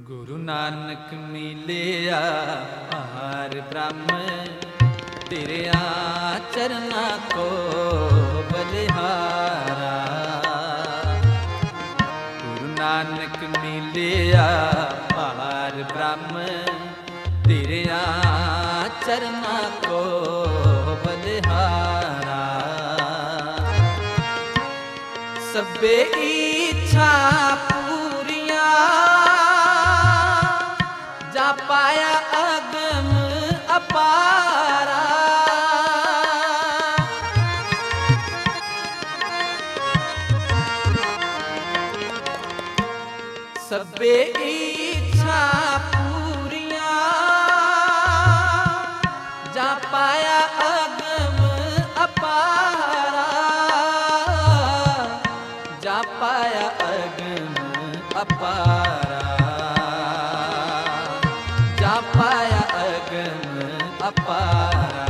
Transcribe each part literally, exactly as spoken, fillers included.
गुरु नानक मिलिया पार ब्रह्म, तेरे चरना को बलिहारा। गुरु नानक मिलिया पार ब्रह्म, तेरे चरना को बलिहारा। सबे इच्छा पूरिया, जा पाया अगम अपारा। सबे इच्छा पूरिया, जा पाया अगम अपारा। जा पाया अगम अपारा। जा पाया अगम अपारा।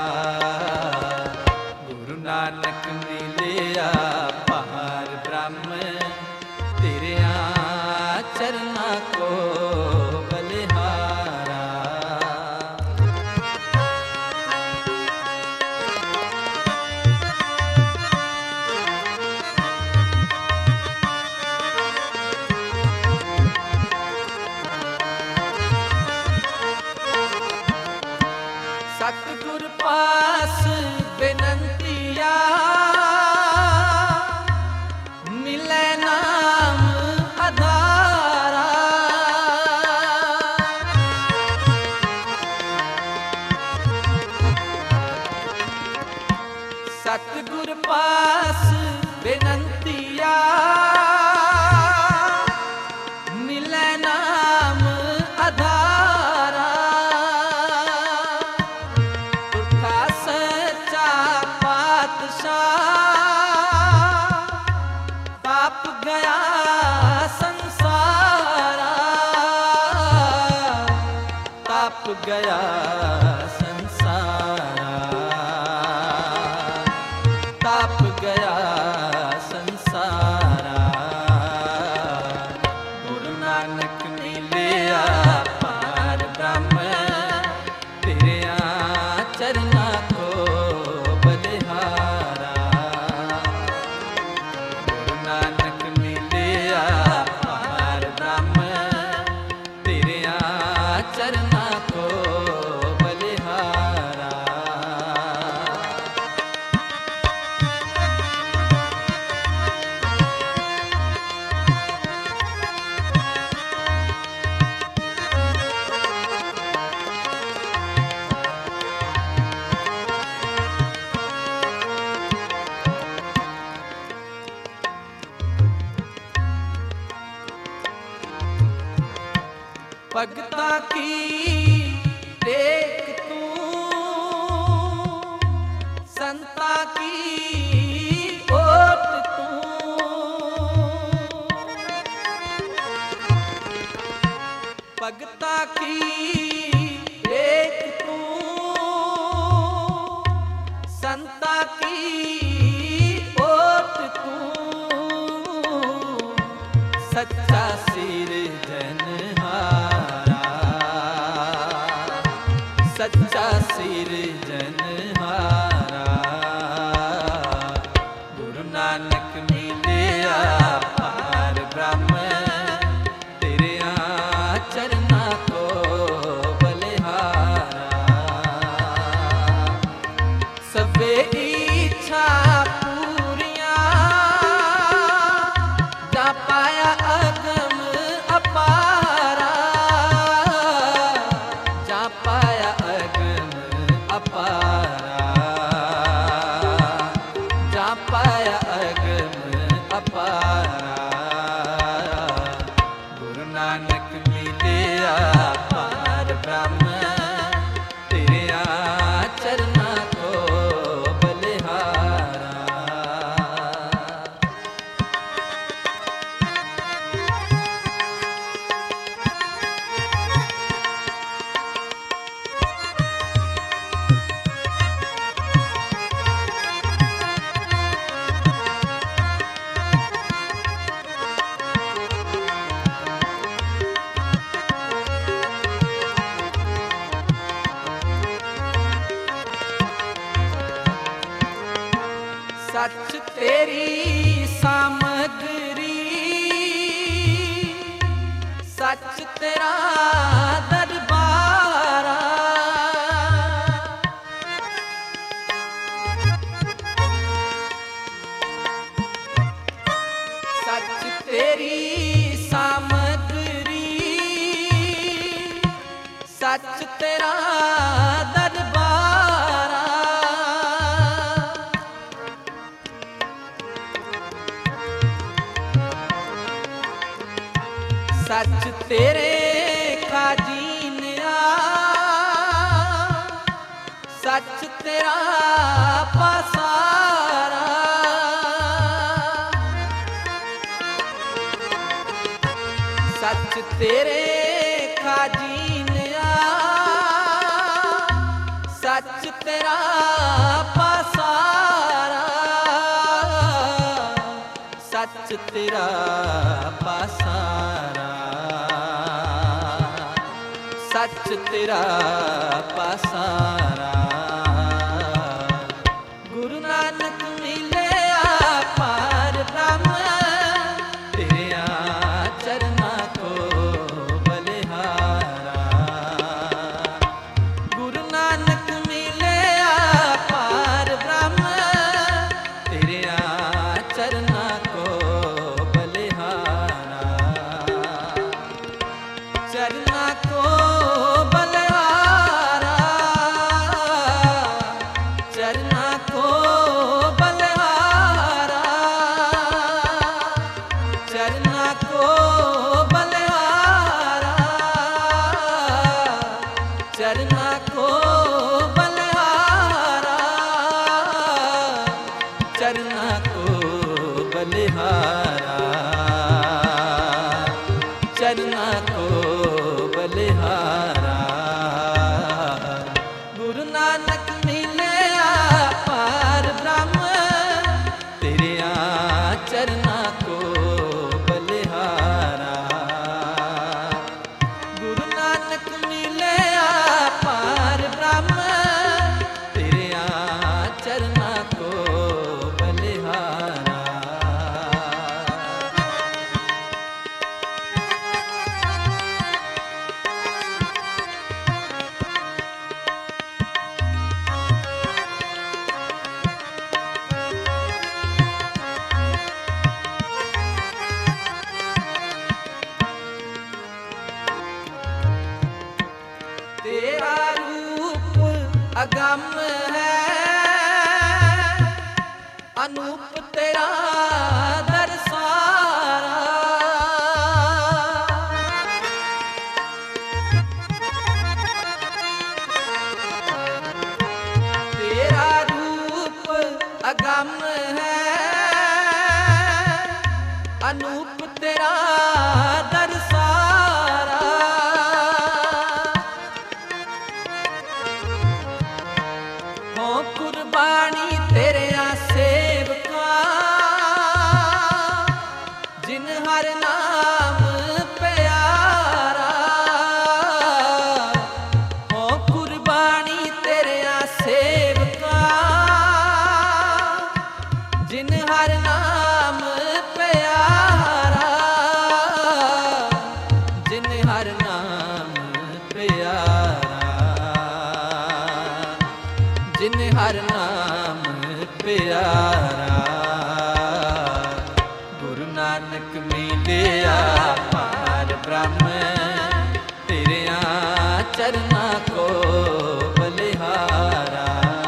गुरु नानक मिलिया पार ब्रह्म, तेरे चरना को बलिहारा। सतगुर पास बेनंतिया, मिले नाम आधारा। सतगुर पास बेनंतिया, मिले नाम आधारा। उठा सच्चा पातशाह, ताप गया संसारा। ताप गया संसारा। ताप गया संसारा। गुरु नानक मिलिया पार ब्रह्म, तेरे चरना को बलिहारा। गुरु नानक मिलिया पार ब्रह्म, तेरे चरना को बलिहारा। भगता की टेक तू, संता की ओट तू। भगता की टेक तू, संता की ओट तू। सच्चा सिरजनहारा, सच्चा सिरजनहारा। गुरु नानक मिलिया पार ब्रह्म, तेरे चरना को बलिहारा। सबे इच्छा पूरिया, जा पाया अगम अपारा। जा पाया अगम अपारा। तेरा दरबारा। सच तेरी सामग्री, सच तेरा दरबारा। सच तेरे खाजीनिया, सच तेरा पासारा। सच तेरे खाजीनिया, सच तेरा पासारा। सच तेरा पासारा, सच तेरा पासारा। गुरु नानक मिलिया पार ब्रह्म, तेरे चरना को बलिहारा। गुरु नानक मिलिया पार ब्रह्म, तेरे चरना को बलिहारा। चरना को बलिहारा, चरना को बलिहारा। चरना को बलिहारा, चरना को बलिहारा। चरना को बलिहारा, चरना को बलिहारा। गुरु नानक मिलिया पार ब्रह्म, तेरे चरना को बलिहारा। गुरु नानक मिलिया पार ब्रह्म, तेरे चरना को बलिहारा। तेरा रूप अगम है, अनूप तेरा दरसारा। तेरा रूप अगम है, अनूप तेरा दरसारा। हो कुर्बानी तेरे सेवका, जिन हर नाम प्यारा। हो कुर्बानी तेरे सेवका, जिन हर नाम प्यारा। जिन हर नाम प्यारा, जिन हर नाम प्यारा। गुरु नानक मिलिया पार ब्रह्म, तेरे चरना को बलिहारा।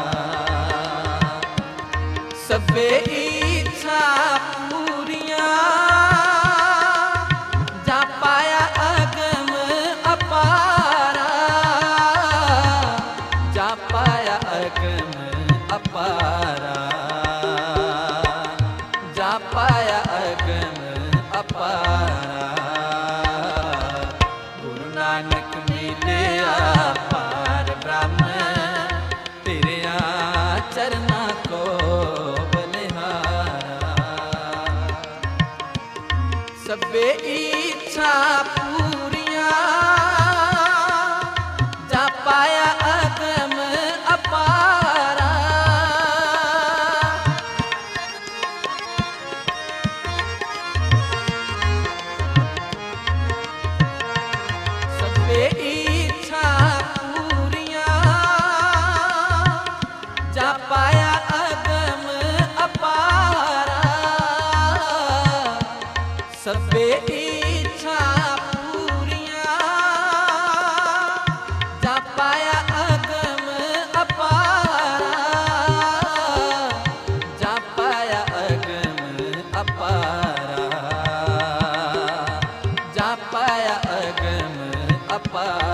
सबे इच्छा पूरियां, जा पाया अगम अपारा। जा पाया अगम अपारा, जा पाया अगम अपारा। गुरु नानक मिलिया पार ब्रह्म, तेरे चरना को बलिहारा। सबे इच्छा पूरियां, जा पाया अगम अपारा। इच्छा पूरियां जा पाया अगम अपारा जा पाया अगम अपारा जा पाया अगम अपारा